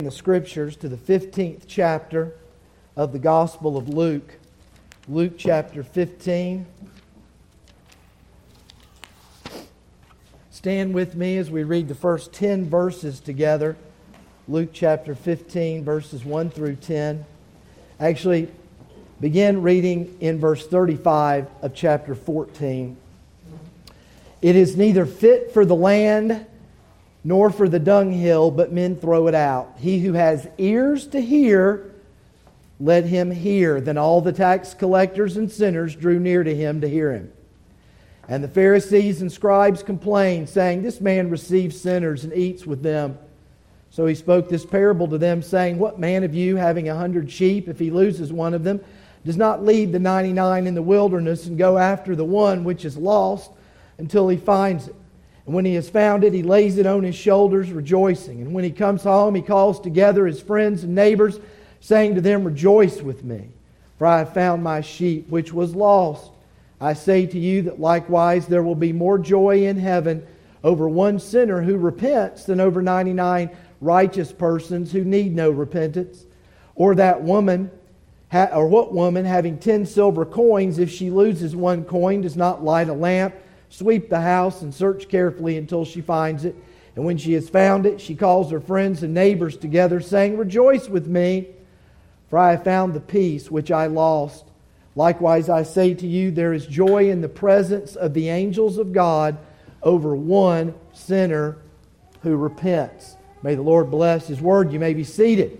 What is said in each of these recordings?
The Scriptures to the 15th chapter of the Gospel of Luke. Luke chapter 15. Stand with me as we read the first 10 verses together. Luke chapter 15, verses 1 through 10. Actually, begin reading in verse 35 of chapter 14. It is neither fit for the land nor for the dunghill, but men throw it out. He who has ears to hear, let him hear. Then all the tax collectors and sinners drew near to him to hear him. And the Pharisees and scribes complained, saying, This man receives sinners and eats with them. So he spoke this parable to them, saying, What man of you, having 100 sheep, if he loses one of them, does not leave the 99 in the wilderness and go after the one which is lost until he finds it? And when he has found it, he lays it on his shoulders, rejoicing. And when he comes home, he calls together his friends and neighbors, saying to them, Rejoice with me, for I have found my sheep which was lost. I say to you that likewise there will be more joy in heaven over one sinner who repents than over 99 righteous persons who need no repentance. Or that woman, or what woman having 10 silver coins, if she loses one coin, does not light a lamp, sweep the house, and search carefully until she finds it. And when she has found it, she calls her friends and neighbors together, saying, Rejoice with me, for I have found the piece which I lost. Likewise, I say to you, there is joy in the presence of the angels of God over one sinner who repents. May the Lord bless His word. You may be seated.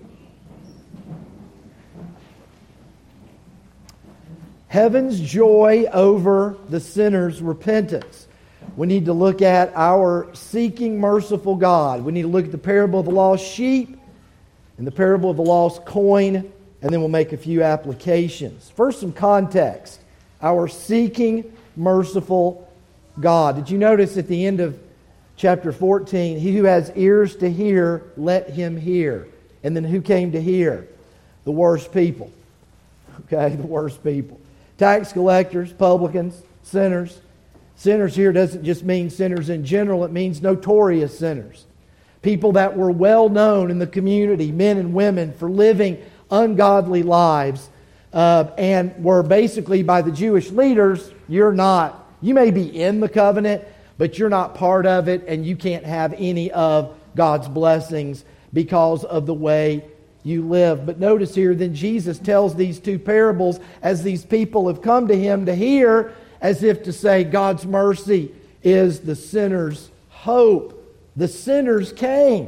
Heaven's joy over the sinner's repentance. We need to look at our seeking merciful God. We need to look at the parable of the lost sheep and the parable of the lost coin, and then we'll make a few applications. First, some context. Our seeking merciful God. Did you notice at the end of chapter 14, he who has ears to hear, let him hear. And then who came to hear? The worst people. Okay, the worst people. Tax collectors, publicans, sinners. Sinners here doesn't just mean sinners in general. It means notorious sinners. People that were well known in the community, men and women, for living ungodly lives. And were basically by the Jewish leaders, you may be in the covenant, but you're not part of it, and you can't have any of God's blessings because of the way you live. But notice here, then Jesus tells these two parables as these people have come to Him to hear, as if to say God's mercy is the sinner's hope. The sinners came.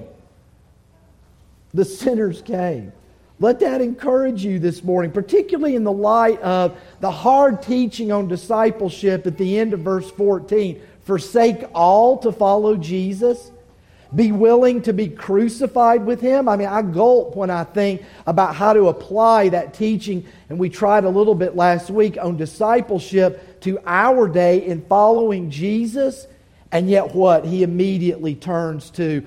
The sinners came. Let that encourage you this morning, particularly in the light of the hard teaching on discipleship at the end of verse 14. Forsake all to follow Jesus. Be willing to be crucified with Him. I gulp when I think about how to apply that teaching. And we tried a little bit last week on discipleship to our day in following Jesus. And yet what? He immediately turns to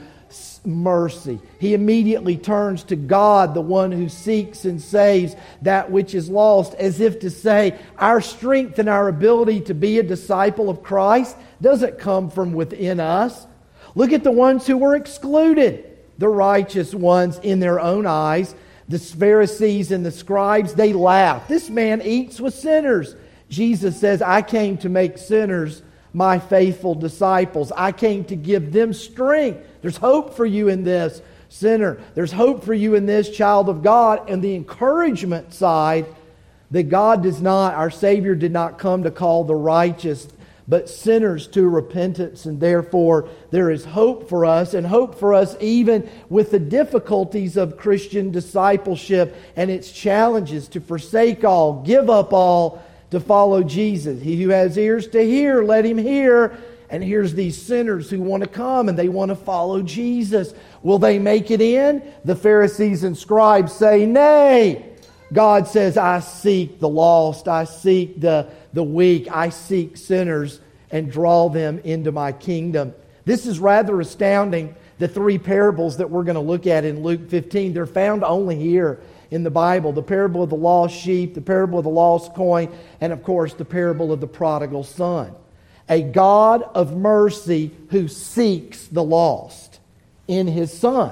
mercy. He immediately turns to God, the one who seeks and saves that which is lost, as if to say, our strength and our ability to be a disciple of Christ doesn't come from within us. Look at the ones who were excluded, the righteous ones in their own eyes. The Pharisees and the scribes, they laugh. This man eats with sinners. Jesus says, I came to make sinners my faithful disciples. I came to give them strength. There's hope for you in this, sinner. There's hope for you in this, child of God. And the encouragement side, that God does not, our Savior did not come to call the righteous, but sinners to repentance. And therefore, there is hope for us, and hope for us even with the difficulties of Christian discipleship and its challenges to forsake all, give up all, to follow Jesus. He who has ears to hear, let him hear. And here's these sinners who want to come and they want to follow Jesus. Will they make it in? The Pharisees and scribes say, nay. God says, I seek the lost. I seek the weak. I seek sinners and draw them into my kingdom. This is rather astounding. The three parables that we're going to look at in Luke 15, they're found only here in the Bible. The parable of the lost sheep, the parable of the lost coin, and of course the parable of the prodigal son. A God of mercy who seeks the lost in His Son.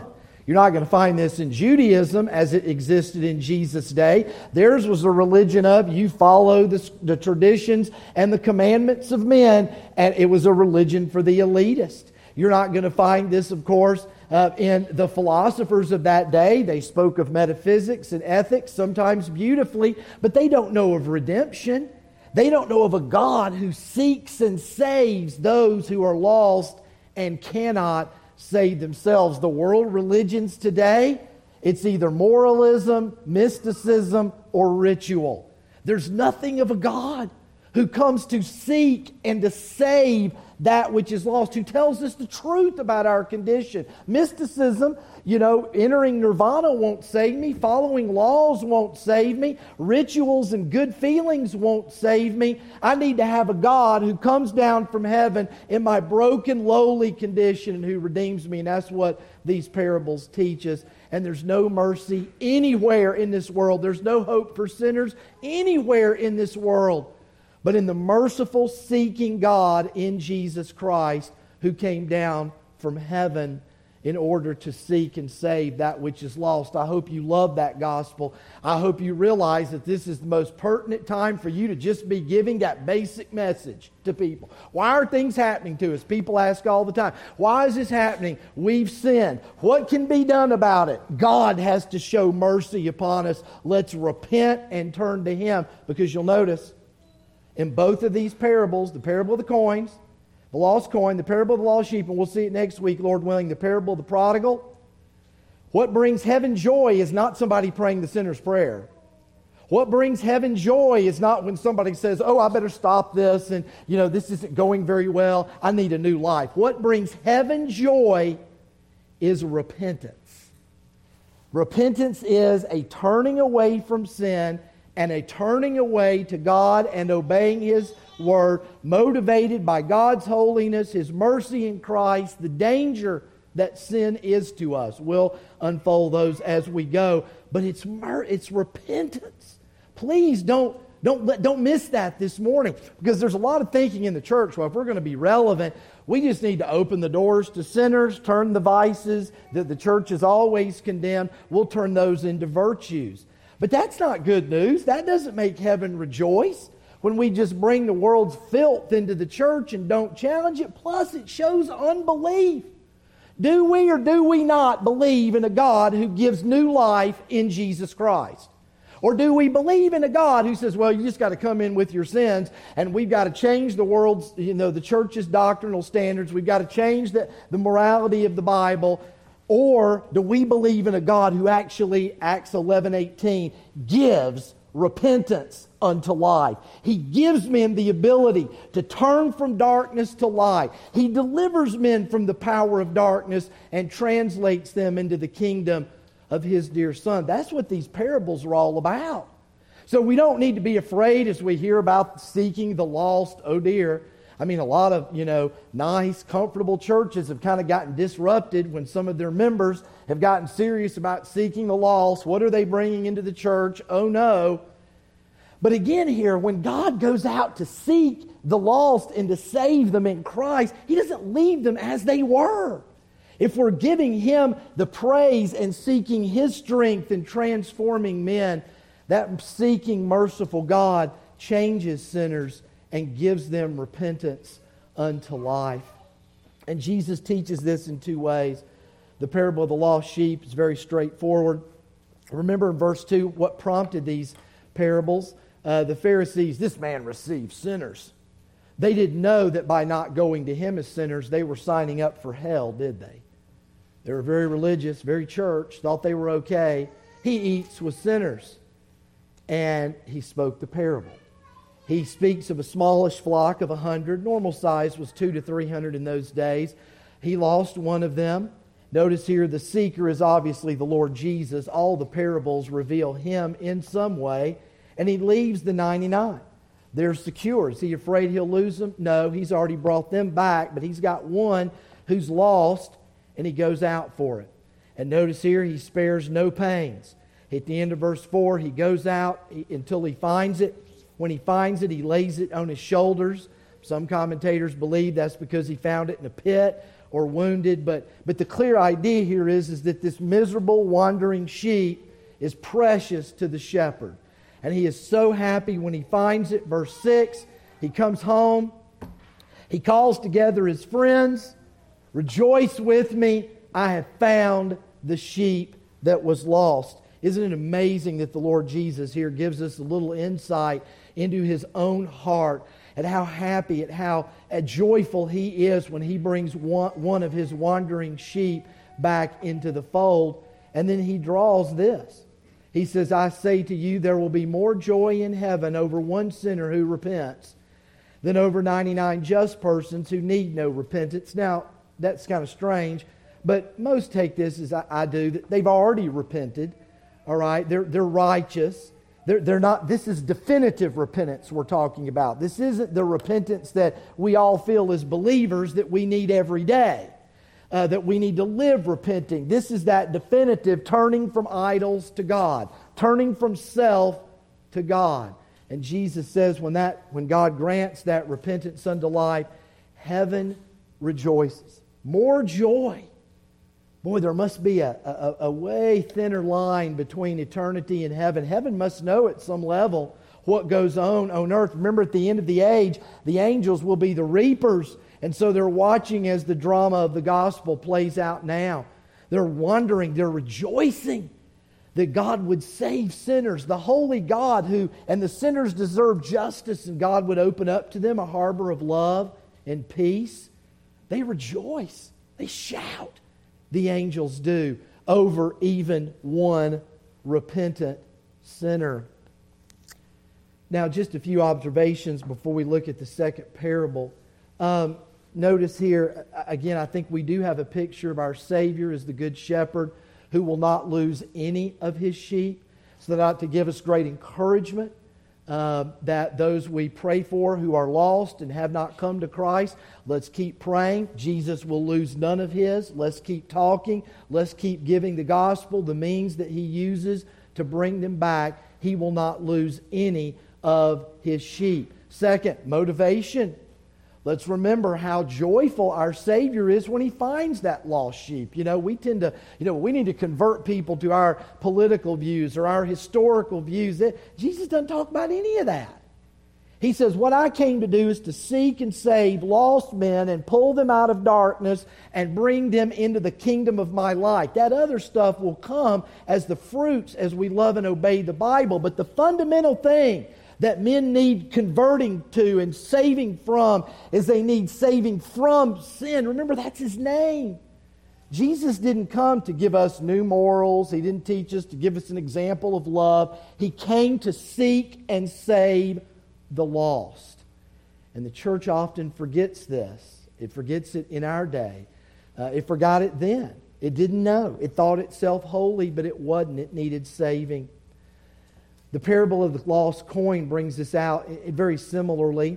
You're not going to find this in Judaism as it existed in Jesus' day. Theirs was a religion of you follow the traditions and the commandments of men, and it was a religion for the elitist. You're not going to find this, of course, in the philosophers of that day. They spoke of metaphysics and ethics, sometimes beautifully, but they don't know of redemption. They don't know of a God who seeks and saves those who are lost and cannot save themselves. The world religions today, it's either moralism, mysticism, or ritual. There's nothing of a God who comes to seek and to save that which is lost, who tells us the truth about our condition. Mysticism, entering nirvana won't save me. Following laws won't save me. Rituals and good feelings won't save me. I need to have a God who comes down from heaven in my broken, lowly condition and who redeems me. And that's what these parables teach us. And there's no mercy anywhere in this world. There's no hope for sinners anywhere in this world, but in the merciful, seeking God in Jesus Christ, who came down from heaven in order to seek and save that which is lost. I hope you love that gospel. I hope you realize that this is the most pertinent time for you to just be giving that basic message to people. Why are things happening to us? People ask all the time, why is this happening? We've sinned. What can be done about it? God has to show mercy upon us. Let's repent and turn to Him, because you'll notice in both of these parables, the parable of the coins, the lost coin, the parable of the lost sheep, and we'll see it next week, Lord willing, the parable of the prodigal. What brings heaven joy is not somebody praying the sinner's prayer. What brings heaven joy is not when somebody says, oh, I better stop this, and this isn't going very well, I need a new life. What brings heaven joy is repentance. Repentance is a turning away from sin and a turning away to God and obeying His Word, motivated by God's holiness, His mercy in Christ, the danger that sin is to us. We'll unfold those as we go, but it's repentance. Please don't miss that this morning, because there's a lot of thinking in the church, well, if we're going to be relevant, we just need to open the doors to sinners, turn the vices that the church has always condemned, we'll turn those into virtues. But that's not good news. That doesn't make heaven rejoice when we just bring the world's filth into the church and don't challenge it. Plus, it shows unbelief. Do we or do we not believe in a God who gives new life in Jesus Christ? Or do we believe in a God who says, well, you just got to come in with your sins, and we've got to change the world's, the church's doctrinal standards. We've got to change the morality of the Bible. Or do we believe in a God who actually, Acts 11:18, gives repentance unto life? He gives men the ability to turn from darkness to light. He delivers men from the power of darkness and translates them into the kingdom of His dear Son. That's what these parables are all about. So we don't need to be afraid as we hear about seeking the lost. Oh dear. I mean, a lot of, nice, comfortable churches have kind of gotten disrupted when some of their members have gotten serious about seeking the lost. What are they bringing into the church? Oh, no. But again here, when God goes out to seek the lost and to save them in Christ, He doesn't leave them as they were. If we're giving Him the praise and seeking His strength in transforming men, that seeking merciful God changes sinners and gives them repentance unto life. And Jesus teaches this in two ways. The parable of the lost sheep is very straightforward. Remember in verse 2 what prompted these parables? The Pharisees, this man receives sinners. They didn't know that by not going to Him as sinners, they were signing up for hell, did they? They were very religious, very church, thought they were okay. He eats with sinners. And He spoke the parable. He speaks of a smallish flock of 100. Normal size was 200 to 300 in those days. He lost one of them. Notice here the seeker is obviously the Lord Jesus. All the parables reveal Him in some way. And He leaves the 99. They're secure. Is He afraid He'll lose them? No, He's already brought them back. But He's got one who's lost, and He goes out for it. And notice here He spares no pains. At the end of verse 4, He goes out until He finds it. When He finds it, He lays it on His shoulders. Some commentators believe that's because He found it in a pit, or wounded. But the clear idea here is that this miserable wandering sheep is precious to the shepherd. And he is so happy when he finds it. Verse 6, he comes home. He calls together his friends. Rejoice with me, I have found the sheep that was lost. Isn't it amazing that the Lord Jesus here gives us a little insight into his own heart, at how happy, at how joyful he is when he brings one of his wandering sheep back into the fold. And then he draws this. He says, I say to you, there will be more joy in heaven over one sinner who repents than over 99 just persons who need no repentance. Now, that's kind of strange, but most take this as I do, that they've already repented. All right, they're righteous. They're not. This is definitive repentance we're talking about. This isn't the repentance that we all feel as believers that we need every day, that we need to live repenting. This is that definitive turning from idols to God, turning from self to God. And Jesus says when God grants that repentance unto life, heaven rejoices. More joy. Boy, there must be a way thinner line between eternity and heaven. Heaven must know at some level what goes on earth. Remember, at the end of the age, the angels will be the reapers. And so they're watching as the drama of the gospel plays out now. They're wondering, they're rejoicing that God would save sinners. The holy God and the sinners deserve justice, and God would open up to them a harbor of love and peace. They rejoice. They shout. The angels do, over even one repentant sinner. Now, just a few observations before we look at the second parable. Notice here, again, I think we do have a picture of our Savior as the Good Shepherd who will not lose any of his sheep. So that ought to give us great encouragement that those we pray for who are lost and have not come to Christ, let's keep praying. Jesus will lose none of his. Let's keep talking. Let's keep giving the gospel the means that he uses to bring them back. He will not lose any of his sheep. Second, motivation. Let's remember how joyful our Savior is when he finds that lost sheep. We tend to, we need to convert people to our political views or our historical views. Jesus doesn't talk about any of that. He says, what I came to do is to seek and save lost men and pull them out of darkness and bring them into the kingdom of my light. That other stuff will come as the fruits as we love and obey the Bible. But the fundamental thing that men need converting to and saving from is they need saving from sin. Remember, that's his name. Jesus didn't come to give us new morals. He didn't teach us to give us an example of love. He came to seek and save the lost. And the church often forgets this. It forgets it in our day. It forgot it then. It didn't know. It thought itself holy, but it wasn't. It needed saving. The parable of the lost coin brings this out very similarly.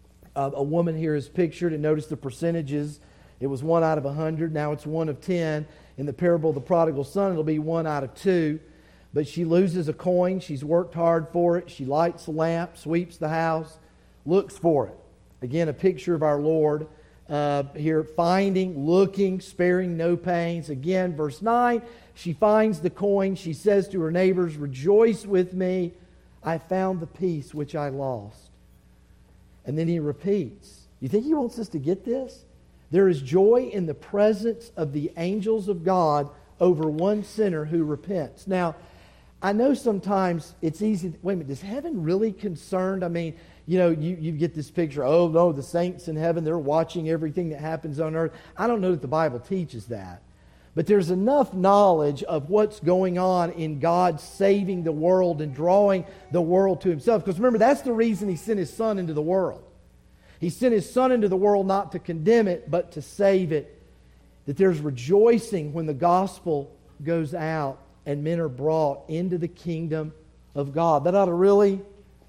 A woman here is pictured, and notice the percentages. It was 1 out of 100. Now it's 1 of 10. In the parable of the prodigal son, it'll be 1 out of 2. But she loses a coin. She's worked hard for it. She lights a lamp, sweeps the house, looks for it. Again, a picture of our Lord here, finding, looking, sparing no pains. Again, verse 9, she finds the coin. She says to her neighbors, rejoice with me. I found the piece which I lost. And then he repeats. You think he wants us to get this? There is joy in the presence of the angels of God over one sinner who repents. Now, I know sometimes it's easy. Wait a minute, is heaven really concerned? I mean, you get this picture, oh no, the saints in heaven, they're watching everything that happens on earth. I don't know that the Bible teaches that. But there's enough knowledge of what's going on in God saving the world and drawing the world to himself. Because remember, that's the reason he sent his Son into the world. He sent his Son into the world not to condemn it, but to save it. That there's rejoicing when the gospel goes out and men are brought into the kingdom of God. That ought to really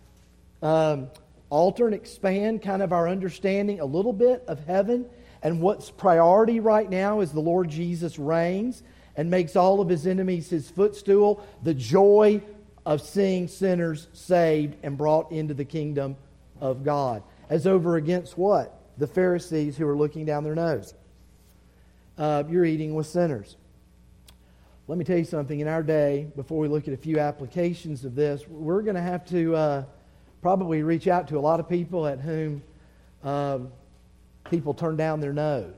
alter and expand kind of our understanding a little bit of heaven. And what's priority right now is the Lord Jesus reigns and makes all of his enemies his footstool. The joy of seeing sinners saved and brought into the kingdom of God. As over against what? The Pharisees who are looking down their nose. you're eating with sinners. Let me tell you something. In our day, before we look at a few applications of this, we're going to have to probably reach out to a lot of people at whom people turn down their nose.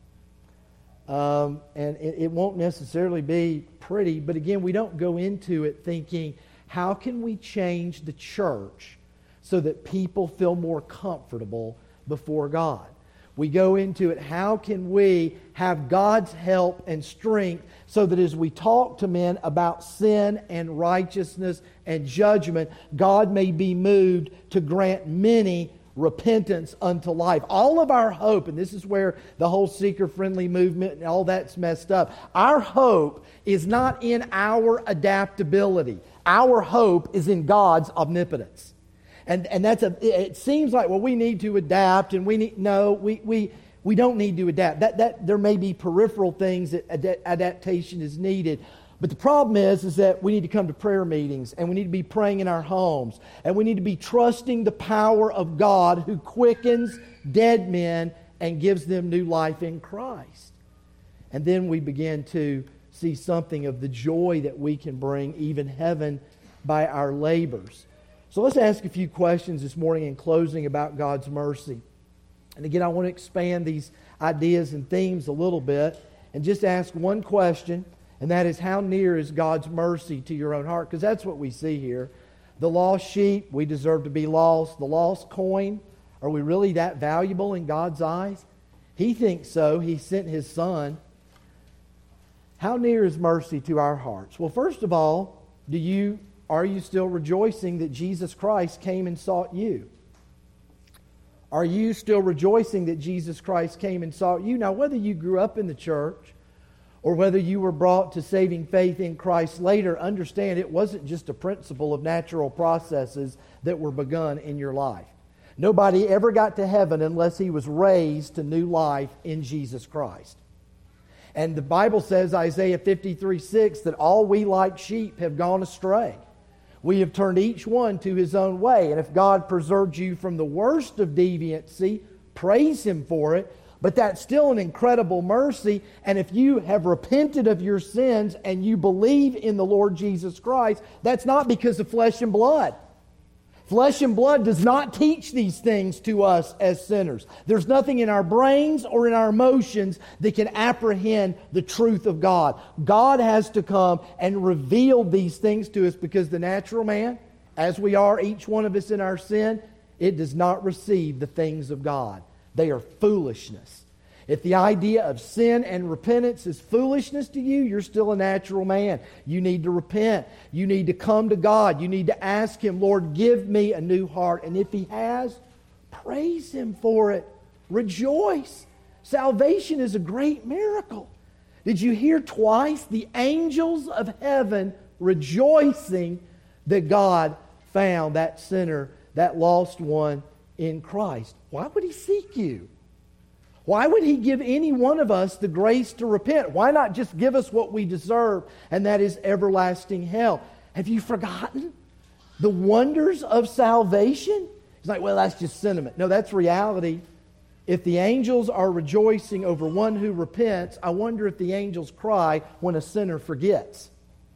And it won't necessarily be pretty, but again, we don't go into it thinking, how can we change the church so that people feel more comfortable before God? We go into it, how can we have God's help and strength so that as we talk to men about sin and righteousness and judgment, God may be moved to grant many repentance unto life. All of our hope, and this is where the whole seeker-friendly movement and all that's messed up, our hope is not in our adaptability. Our hope is in God's omnipotence. And it seems like, well, we need to adapt, and we don't need to adapt. That there may be peripheral things that adaptation is needed. But the problem is that we need to come to prayer meetings, and we need to be praying in our homes, and we need to be trusting the power of God who quickens dead men and gives them new life in Christ. And then we begin to see something of the joy that we can bring even heaven by our labors. So let's ask a few questions this morning in closing about God's mercy. And again, I want to expand these ideas and themes a little bit and just ask one question, and that is, how near is God's mercy to your own heart? Because that's what we see here. The lost sheep, we deserve to be lost. The lost coin, are we really that valuable in God's eyes? He thinks so. He sent His Son. How near is mercy to our hearts? Well, first of all, are you still rejoicing that Jesus Christ came and sought you? Are you still rejoicing that Jesus Christ came and sought you? Now, whether you grew up in the church or whether you were brought to saving faith in Christ later, understand it wasn't just a principle of natural processes that were begun in your life. Nobody ever got to heaven unless he was raised to new life in Jesus Christ. And the Bible says, Isaiah 53:6, that all we like sheep have gone astray. We have turned each one to his own way. And if God preserved you from the worst of deviancy, praise Him for it. But that's still an incredible mercy. And if you have repented of your sins and you believe in the Lord Jesus Christ, that's not because of flesh and blood. Flesh and blood does not teach these things to us as sinners. There's nothing in our brains or in our emotions that can apprehend the truth of God. God has to come and reveal these things to us, because the natural man, as we are, each one of us in our sin, it does not receive the things of God. They are foolishness. If the idea of sin and repentance is foolishness to you, you're still a natural man. You need to repent. You need to come to God. You need to ask Him, Lord, give me a new heart. And if He has, praise Him for it. Rejoice. Salvation is a great miracle. Did you hear twice the angels of heaven rejoicing that God found that sinner, that lost one in Christ? Why would He seek you? Why would He give any one of us the grace to repent? Why not just give us what we deserve, and that is everlasting hell? Have you forgotten the wonders of salvation? It's like, well, that's just sentiment. No, that's reality. If the angels are rejoicing over one who repents, I wonder if the angels cry when a sinner forgets.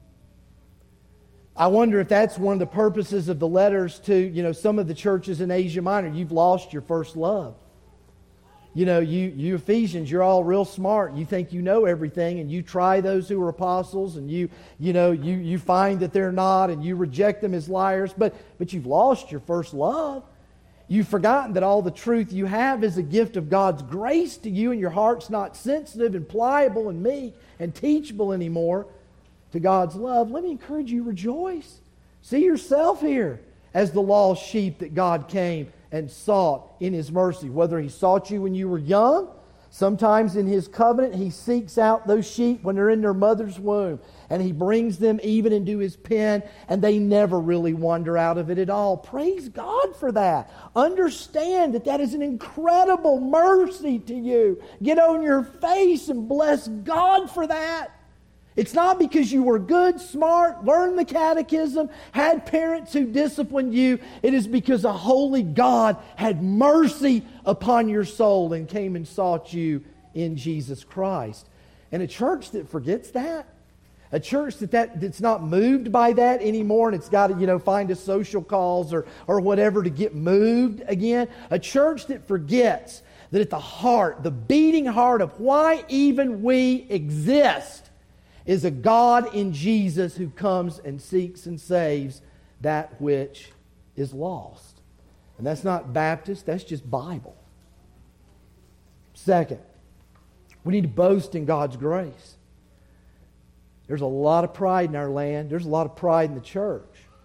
I wonder if that's one of the purposes of the letters to, some of the churches in Asia Minor. You've lost your first love. You Ephesians, you're all real smart. You think you know everything, and you try those who are apostles, and you find that they're not, and you reject them as liars. But you've lost your first love. You've forgotten that all the truth you have is a gift of God's grace to you, and your heart's not sensitive and pliable and meek and teachable anymore to God's love. Let me encourage you, rejoice. See yourself here as the lost sheep that God came and sought in His mercy. Whether He sought you when you were young, sometimes in His covenant He seeks out those sheep when they're in their mother's womb, and He brings them even into His pen, and they never really wander out of it at all. Praise God for that. Understand that that is an incredible mercy to you. Get on your face and bless God for that. It's not because you were good, smart, learned the catechism, had parents who disciplined you. It is because a holy God had mercy upon your soul and came and sought you in Jesus Christ. And a church that forgets that, a church that's not moved by that anymore, and it's got to, find a social cause or whatever to get moved again. A church that forgets that at the heart, the beating heart of why even we exist, is a God in Jesus who comes and seeks and saves that which is lost. And that's not Baptist, that's just Bible. Second, we need to boast in God's grace. There's a lot of pride in our land. There's a lot of pride in the church.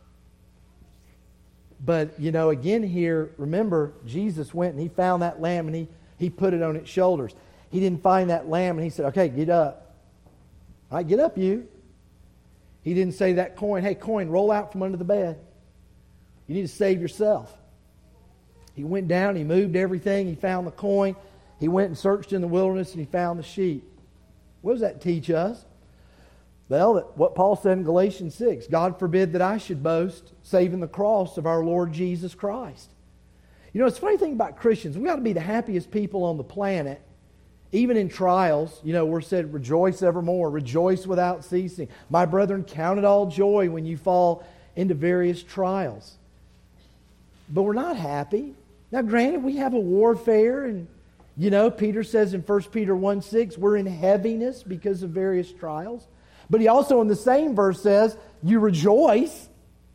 But, again here, remember, Jesus went and He found that lamb and he put it on its shoulders. He didn't find that lamb and He said, okay, get up. All right, get up, you. He didn't say to that coin, hey, coin, roll out from under the bed. You need to save yourself. He went down, He moved everything, He found the coin. He went and searched in the wilderness and He found the sheep. What does that teach us? Well, what Paul said in Galatians 6, God forbid that I should boast, saving the cross of our Lord Jesus Christ. It's a funny thing about Christians. We ought to be the happiest people on the planet, even in trials. We're said, rejoice evermore, rejoice without ceasing. My brethren, count it all joy when you fall into various trials. But we're not happy. Now, granted, we have a warfare, and Peter says in 1 Peter 1:6, we're in heaviness because of various trials. But he also in the same verse says, you rejoice.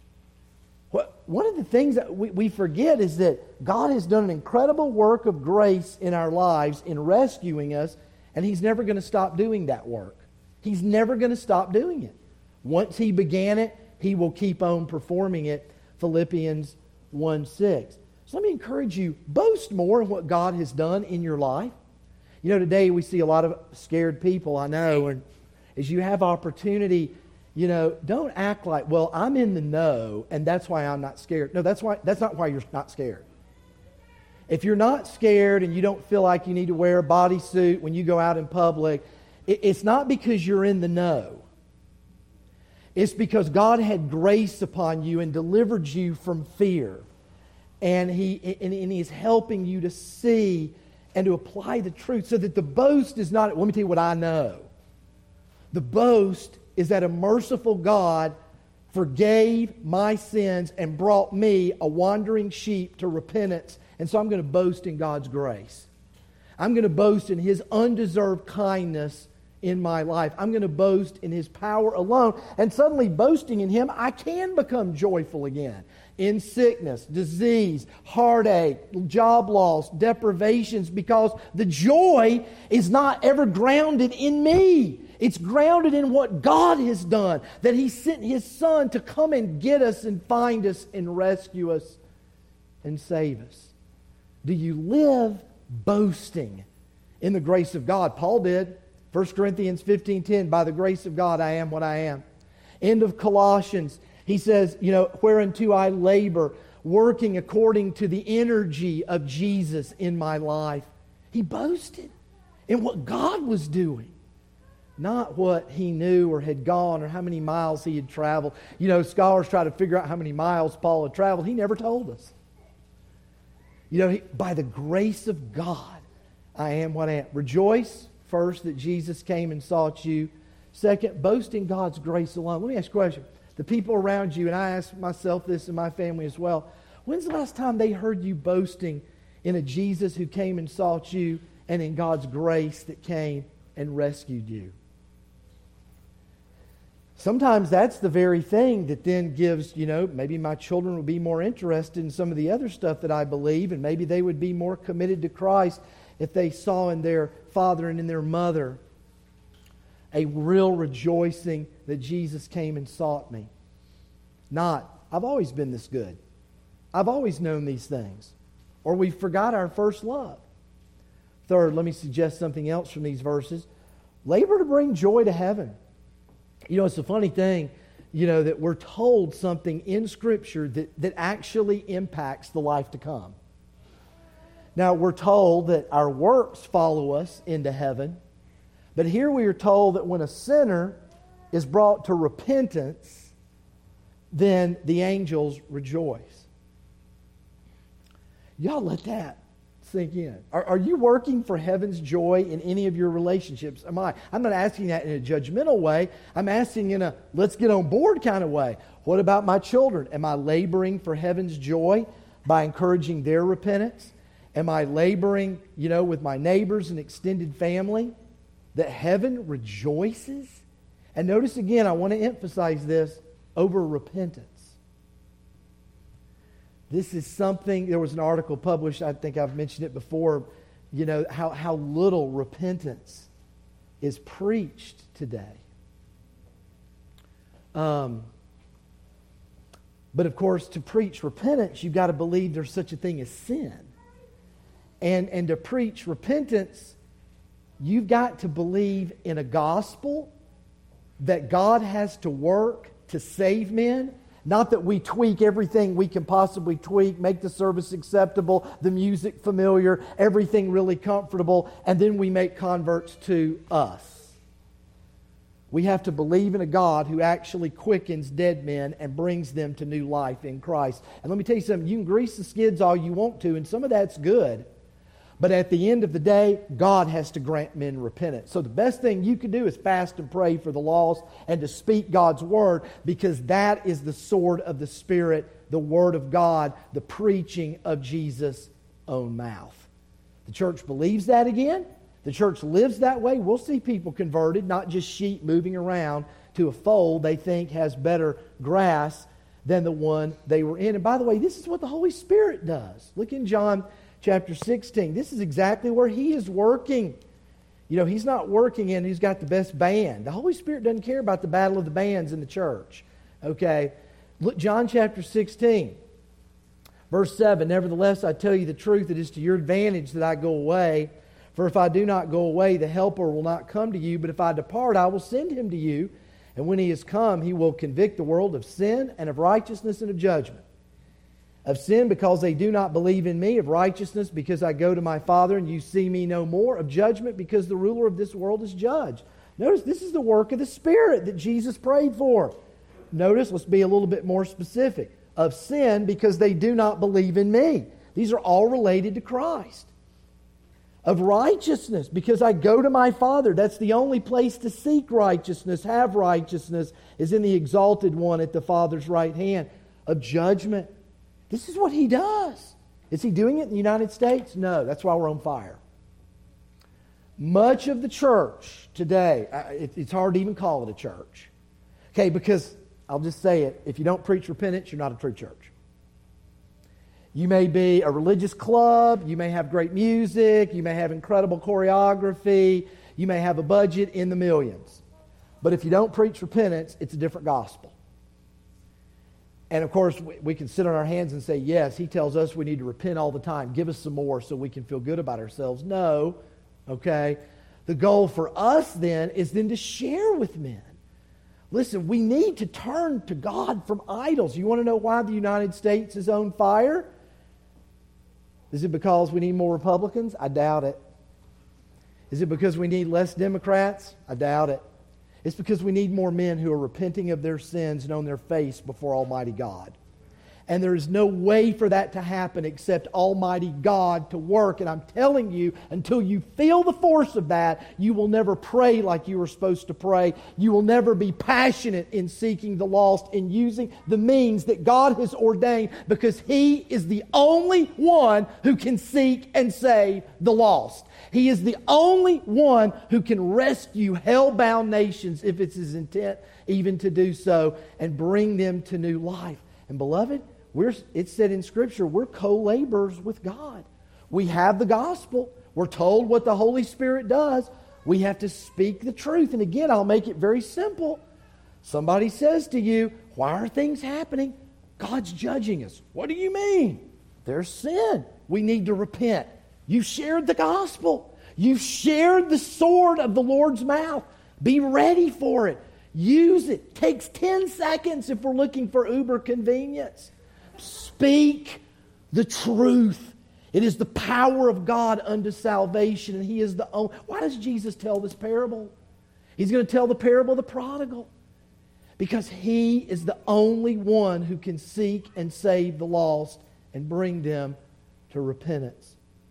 One of the things that we forget is that God has done an incredible work of grace in our lives in rescuing us, and He's never going to stop doing that work. He's never going to stop doing it. Once He began it, He will keep on performing it. Philippians 1:6. So let me encourage you, boast more in what God has done in your life. Today we see a lot of scared people, I know, and as you have opportunity, don't act like, well, I'm in the know, and that's why I'm not scared. No, that's not why you're not scared. If you're not scared and you don't feel like you need to wear a bodysuit when you go out in public, it's not because you're in the know. It's because God had grace upon you and delivered you from fear. And He is helping you to see and to apply the truth so that the boast is not, let me tell you what I know. The boast is that a merciful God forgave my sins and brought me, a wandering sheep, to repentance. And so I'm going to boast in God's grace. I'm going to boast in His undeserved kindness in my life. I'm going to boast in His power alone. And suddenly, boasting in Him, I can become joyful again. In sickness, disease, heartache, job loss, deprivations, because the joy is not ever grounded in me. It's grounded in what God has done, that He sent His Son to come and get us and find us and rescue us and save us. Do you live boasting in the grace of God? Paul did. 1 Corinthians 15:10, by the grace of God I am what I am. End of Colossians, he says, whereunto I labor, working according to the energy of Jesus in my life. He boasted in what God was doing, not what he knew or had gone or how many miles he had traveled. Scholars try to figure out how many miles Paul had traveled. He never told us. By the grace of God, I am what I am. Rejoice, first, that Jesus came and sought you. Second, boast in God's grace alone. Let me ask you a question. The people around you, and I ask myself this and my family as well, when's the last time they heard you boasting in a Jesus who came and sought you and in God's grace that came and rescued you? Sometimes that's the very thing that then gives, maybe my children would be more interested in some of the other stuff that I believe, and maybe they would be more committed to Christ if they saw in their father and in their mother a real rejoicing that Jesus came and sought me. Not, I've always been this good. I've always known these things. Or we forgot our first love. Third, let me suggest something else from these verses. Labor to bring joy to heaven. It's a funny thing, that we're told something in Scripture that actually impacts the life to come. Now, we're told that our works follow us into heaven. But here we are told that when a sinner is brought to repentance, then the angels rejoice. Y'all let that sink in. Are you working for heaven's joy in any of your relationships? Am I? I'm not asking that in a judgmental way. I'm asking in a let's get on board kind of way. What about my children? Am I laboring for heaven's joy by encouraging their repentance? Am I laboring, with my neighbors and extended family that heaven rejoices? And notice again, I want to emphasize this, over repentance. This is something, there was an article published, I think I've mentioned it before, how little repentance is preached today. But of course, to preach repentance, you've got to believe there's such a thing as sin. And to preach repentance, you've got to believe in a gospel that God has to work to save men. Not that we tweak everything we can possibly tweak, make the service acceptable, the music familiar, everything really comfortable, and then we make converts to us. We have to believe in a God who actually quickens dead men and brings them to new life in Christ. And let me tell you something, you can grease the skids all you want to, and some of that's good. But at the end of the day, God has to grant men repentance. So the best thing you can do is fast and pray for the lost and to speak God's Word, because that is the sword of the Spirit, the Word of God, the preaching of Jesus' own mouth. The church believes that again. The church lives that way. We'll see people converted, not just sheep moving around to a fold they think has better grass than the one they were in. And by the way, this is what the Holy Spirit does. Look in John chapter 16. This is exactly where He is working. He's not working in who's got the best band. The Holy Spirit doesn't care about the battle of the bands in the church. Okay? Look, John chapter 16, verse 7. Nevertheless, I tell you the truth, it is to your advantage that I go away. For if I do not go away, the Helper will not come to you. But if I depart, I will send Him to you. And when He is come, He will convict the world of sin and of righteousness and of judgment. Of sin, because they do not believe in me. Of righteousness, because I go to my Father and you see me no more. Of judgment, because the ruler of this world is judged. Notice, this is the work of the Spirit that Jesus prayed for. Notice, let's be a little bit more specific. Of sin, because they do not believe in me. These are all related to Christ. Of righteousness, because I go to my Father. That's the only place to seek righteousness, have righteousness, is in the exalted one at the Father's right hand. Of judgment. This is what He does. Is He doing it in the United States? No, that's why we're on fire. Much of the church today, it's hard to even call it a church. Okay, because, I'll just say it, if you don't preach repentance, you're not a true church. You may be a religious club, you may have great music, you may have incredible choreography, you may have a budget in the millions. But if you don't preach repentance, it's a different gospel. And of course, we can sit on our hands and say, yes, He tells us we need to repent all the time. Give us some more so we can feel good about ourselves. No, okay? The goal for us then is then to share with men. Listen, we need to turn to God from idols. You want to know why the United States is on fire? Is it because we need more Republicans? I doubt it. Is it because we need less Democrats? I doubt it. It's because we need more men who are repenting of their sins and on their face before Almighty God. And there is no way for that to happen except Almighty God to work. And I'm telling you, until you feel the force of that, you will never pray like you were supposed to pray. You will never be passionate in seeking the lost and using the means that God has ordained, because He is the only one who can seek and save the lost. He is the only one who can rescue hell-bound nations, if it's His intent even to do so, and bring them to new life. And beloved, it said in Scripture, we're co-laborers with God. We have the gospel. We're told what the Holy Spirit does. We have to speak the truth. And again, I'll make it very simple. Somebody says to you, why are things happening? God's judging us. What do you mean? There's sin. We need to repent. You've shared the gospel. You've shared the sword of the Lord's mouth. Be ready for it. Use it. Takes 10 seconds if we're looking for uber convenience. Speak the truth. It is the power of God unto salvation, and He is the only. Why does Jesus tell this parable? He's going to tell the parable of the prodigal. Because He is the only one who can seek and save the lost and bring them to repentance.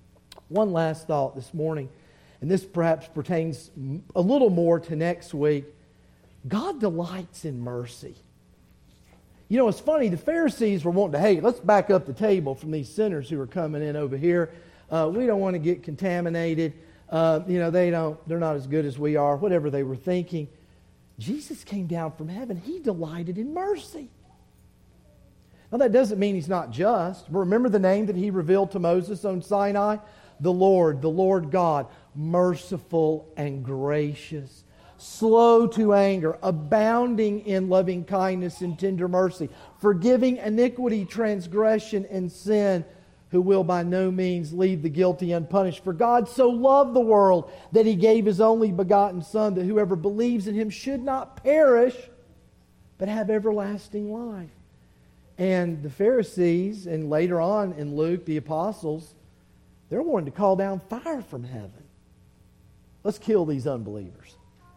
One last thought this morning, and this perhaps pertains a little more to next week. God delights in mercy. You know, it's funny, the Pharisees were wanting to, hey, let's back up the table from these sinners who are coming in over here. We don't want to get contaminated. They're not as good as we are, whatever they were thinking. Jesus came down from heaven. He delighted in mercy. Now, that doesn't mean He's not just. Remember the name that He revealed to Moses on Sinai? The Lord God, merciful and gracious, slow to anger, abounding in loving kindness and tender mercy, forgiving iniquity, transgression, and sin, who will by no means leave the guilty unpunished. For God so loved the world that He gave His only begotten Son, that whoever believes in Him should not perish, but have everlasting life. And the Pharisees, and later on in Luke, the apostles, they're wanting to call down fire from heaven. Let's kill these unbelievers.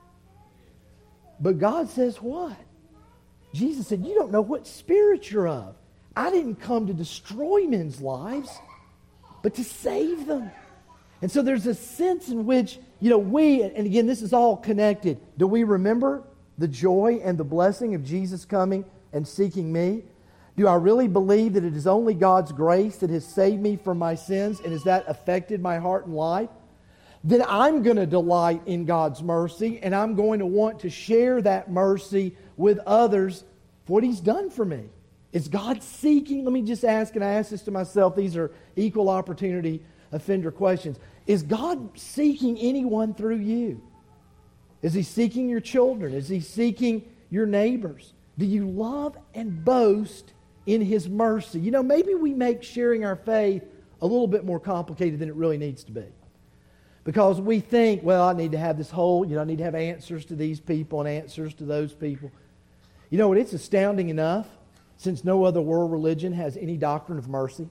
But God says what? Jesus said, you don't know what spirit you're of. I didn't come to destroy men's lives, but to save them. And so there's a sense in which, we, and again, this is all connected. Do we remember the joy and the blessing of Jesus coming and seeking me? Do I really believe that it is only God's grace that has saved me from my sins, and has that affected my heart and life? Then I'm going to delight in God's mercy, and I'm going to want to share that mercy with others for what He's done for me. Is God seeking? Let me just ask, and I ask this to myself. These are equal opportunity offender questions. Is God seeking anyone through you? Is He seeking your children? Is He seeking your neighbors? Do you love and boast in His mercy? Maybe we make sharing our faith a little bit more complicated than it really needs to be. Because we think, well, I need to have this whole, I need to have answers to these people and answers to those people. You know what? It's astounding enough, since no other world religion has any doctrine of mercy,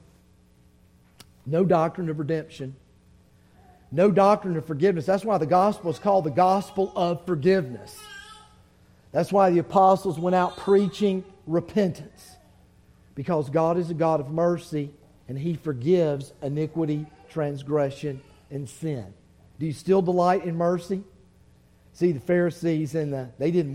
no doctrine of redemption, no doctrine of forgiveness. That's why the gospel is called the gospel of forgiveness. That's why the apostles went out preaching repentance. Because God is a God of mercy, and He forgives iniquity, transgression, and sin. Do you still delight in mercy? See, the Pharisees we don't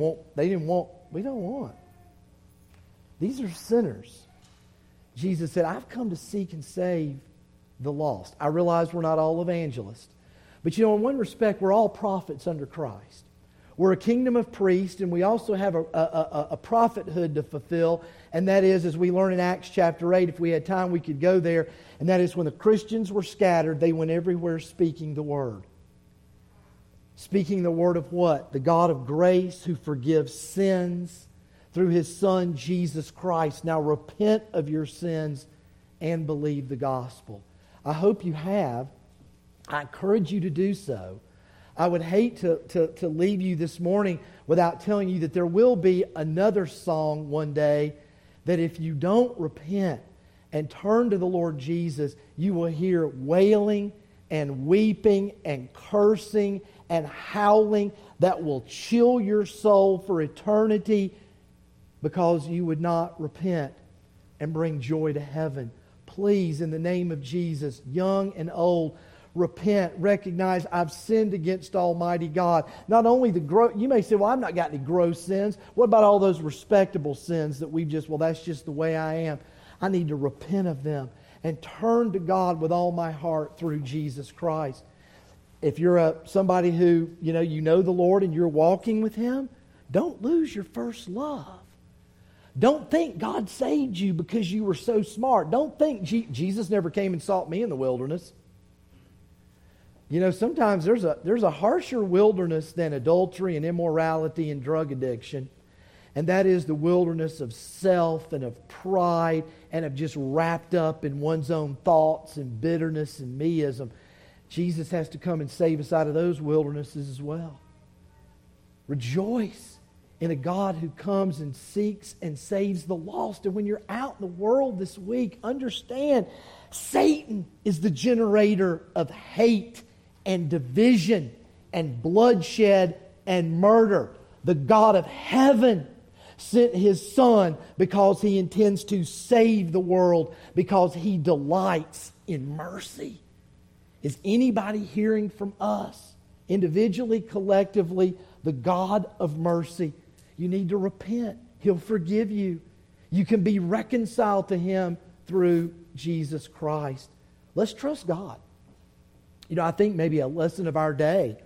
want. These are sinners. Jesus said, I've come to seek and save the lost. I realize we're not all evangelists. But in one respect, we're all prophets under Christ. We're a kingdom of priests, and we also have a prophethood to fulfill. And that is, as we learn in Acts chapter 8, if we had time, we could go there. And that is, when the Christians were scattered, they went everywhere speaking the Word. Speaking the Word of what? The God of grace who forgives sins through His Son, Jesus Christ. Now repent of your sins and believe the gospel. I hope you have. I encourage you to do so. I would hate to leave you this morning without telling you that there will be another song one day that if you don't repent and turn to the Lord Jesus, you will hear wailing and weeping and cursing and howling that will chill your soul for eternity because you would not repent and bring joy to heaven. Please, in the name of Jesus, young and old, repent, recognize I've sinned against Almighty God. Not only you may say, well, I've not got any gross sins. What about all those respectable sins that that's just the way I am? I need to repent of them and turn to God with all my heart through Jesus Christ. If you're somebody who, you know the Lord and you're walking with Him, don't lose your first love. Don't think God saved you because you were so smart. Don't think Jesus never came and sought me in the wilderness. Sometimes there's a harsher wilderness than adultery and immorality and drug addiction. And that is the wilderness of self and of pride and of just wrapped up in one's own thoughts and bitterness and meism. Jesus has to come and save us out of those wildernesses as well. Rejoice in a God who comes and seeks and saves the lost. And when you're out in the world this week, understand Satan is the generator of hate and division and bloodshed and murder. The God of heaven sent His Son because He intends to save the world, because He delights in mercy. Is anybody hearing from us, individually, collectively, the God of mercy? You need to repent. He'll forgive you. You can be reconciled to Him through Jesus Christ. Let's trust God. I think maybe a lesson of our day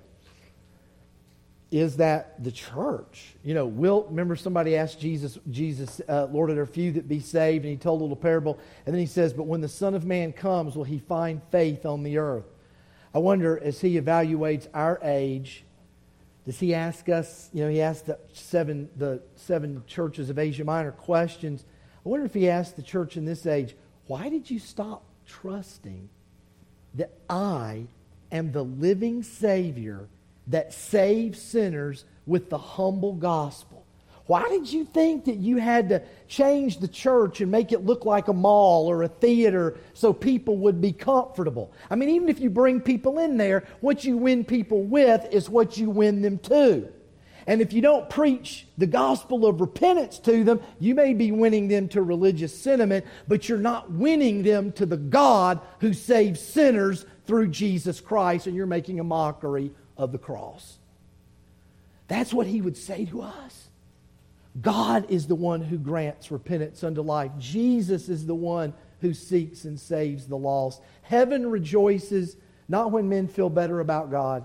is that the church, remember somebody asked Jesus, Lord, are there few that be saved? And He told a little parable. And then He says, but when the Son of Man comes, will He find faith on the earth? I wonder, as He evaluates our age, does He ask us, He asked the seven churches of Asia Minor questions. I wonder if He asked the church in this age, why did you stop trusting that I am the living Savior that saves sinners with the humble gospel? Why did you think that you had to change the church and make it look like a mall or a theater so people would be comfortable? I mean, even if you bring people in there, what you win people with is what you win them to. And if you don't preach the gospel of repentance to them, you may be winning them to religious sentiment, but you're not winning them to the God who saves sinners through Jesus Christ, and you're making a mockery of the cross. That's what He would say to us. God is the one who grants repentance unto life. Jesus is the one who seeks and saves the lost. Heaven rejoices not when men feel better about God.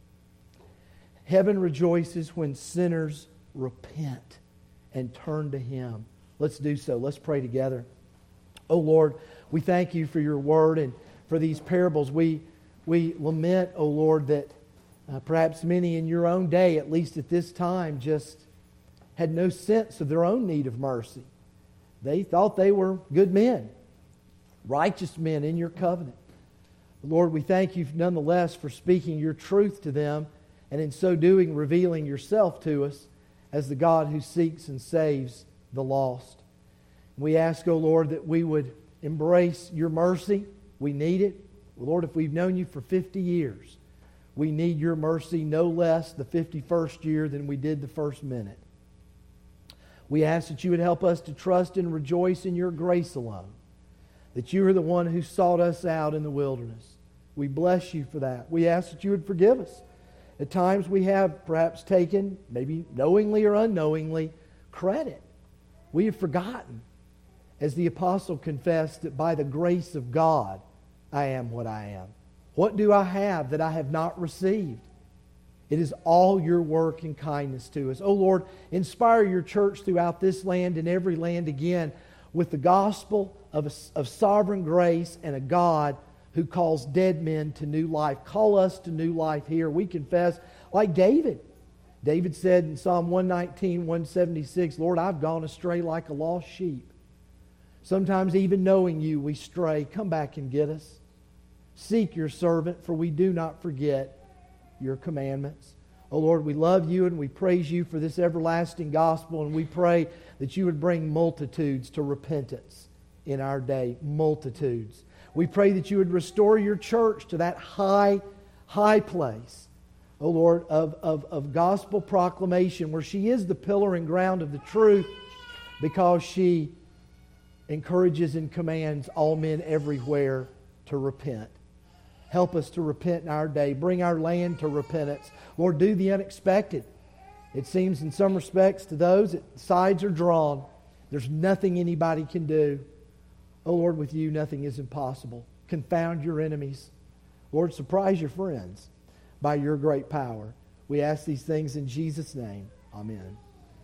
Heaven rejoices when sinners repent and turn to Him. Let's do so. Let's pray together. Oh Lord, we thank You for Your word and for these parables. We lament, oh Lord, that perhaps many in Your own day, at least at this time, just had no sense of their own need of mercy. They thought they were good men, righteous men in Your covenant. But Lord, we thank You nonetheless for speaking Your truth to them, and in so doing, revealing Yourself to us as the God who seeks and saves the lost. We ask, O Lord, that we would embrace Your mercy. We need it. Lord, if we've known You for 50 years, we need Your mercy no less the 51st year than we did the first minute. We ask that You would help us to trust and rejoice in Your grace alone, that You are the one who sought us out in the wilderness. We bless You for that. We ask that You would forgive us. At times we have perhaps taken, maybe knowingly or unknowingly, credit. We have forgotten, as the apostle confessed, that by the grace of God I am what I am. What do I have that I have not received? It is all Your work and kindness to us. Oh Lord, inspire Your church throughout this land and every land again with the gospel of sovereign grace and a God who calls dead men to new life. Call us to new life here. We confess, like David. David said in Psalm 119, 176, Lord, I've gone astray like a lost sheep. Sometimes even knowing You, we stray. Come back and get us. Seek Your servant, for we do not forget Your commandments. Oh Lord, we love You and we praise You for this everlasting gospel, and we pray that You would bring multitudes to repentance in our day. Multitudes. We pray that You would restore Your church to that high place, oh Lord, of gospel proclamation, where she is the pillar and ground of the truth, because she encourages and commands all men everywhere to repent. Help us to repent in our day. Bring our land to repentance. Lord, do the unexpected. It seems in some respects to those that sides are drawn. There's nothing anybody can do. Oh Lord, with You nothing is impossible. Confound Your enemies. Lord, surprise Your friends by Your great power. We ask these things in Jesus' name. Amen.